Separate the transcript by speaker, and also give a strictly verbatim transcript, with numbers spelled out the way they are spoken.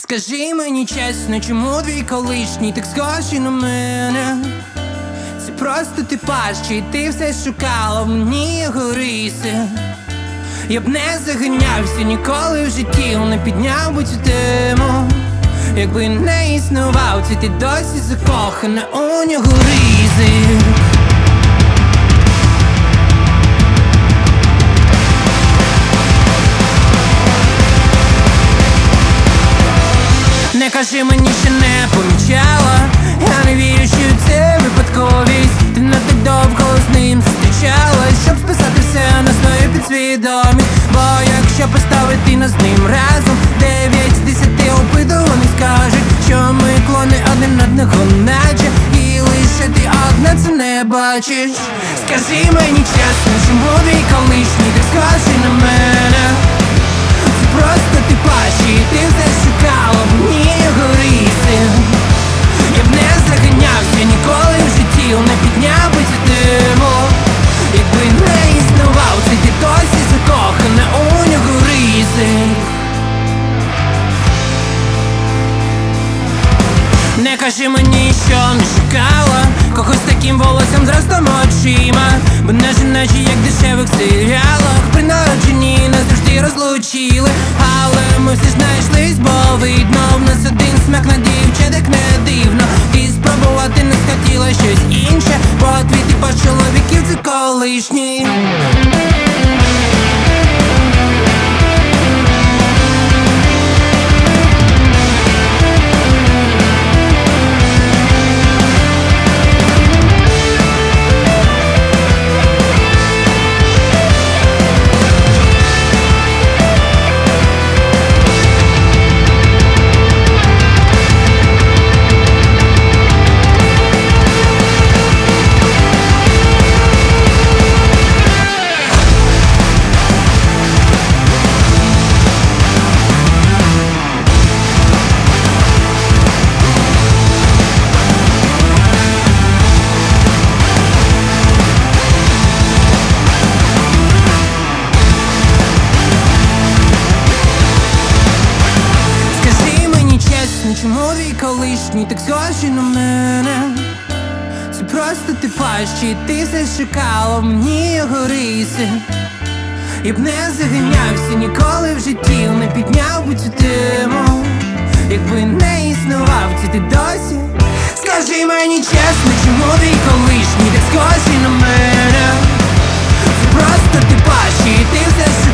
Speaker 1: Скажи мені чесно, чому твій колишній так схожий на мене? Це просто типаж, чи ти все шукала в мені його риси? Я б не заганявся ніколи в житті, не підняв би цю тему. Якби не існував, це ти досі закохана у нього ризи. Не кажи мені, що не помічала, я не вірю, що це випадковість. Ти не так довго з ним зустрічалась, щоб списати все на свою підсвідомість. Бо якщо поставити нас з ним разом, дев'ять з десяти опитуваних скажуть, що ми клони один одного наче, і лише ти одна це не бачиш. Скажи мені чесно, чому твій колишній так схожий на мене? Це просто типаж, і ти все шукала в мені його риси. Я б не заганявся ніколи в житті, не підняв би цю тему. Якби не існував, це ти досі закохана у нього риси. Не кажи мені, що не шукала когось таким волоссям з ростом очима, бо наші наче як в дешевих серіалах. При народженні нас завжди розлучили, але ми все ж знайшлись, бо видно в нас один смак на дівчаток, не дивно. Ти спробувати не схотіла щось інше, бо твій типаж чоловіків це колишній. Чому твій колишній так схожий на мене? Це просто типаж, чи ти все шукала в мені його риси. Я б не заганявся ніколи в житті, не підняв би цю тему. Якби не існував, це ти досі. Скажи мені чесно, чому твій колишній так схожий на мене? Це просто типаж, чи ти все шукала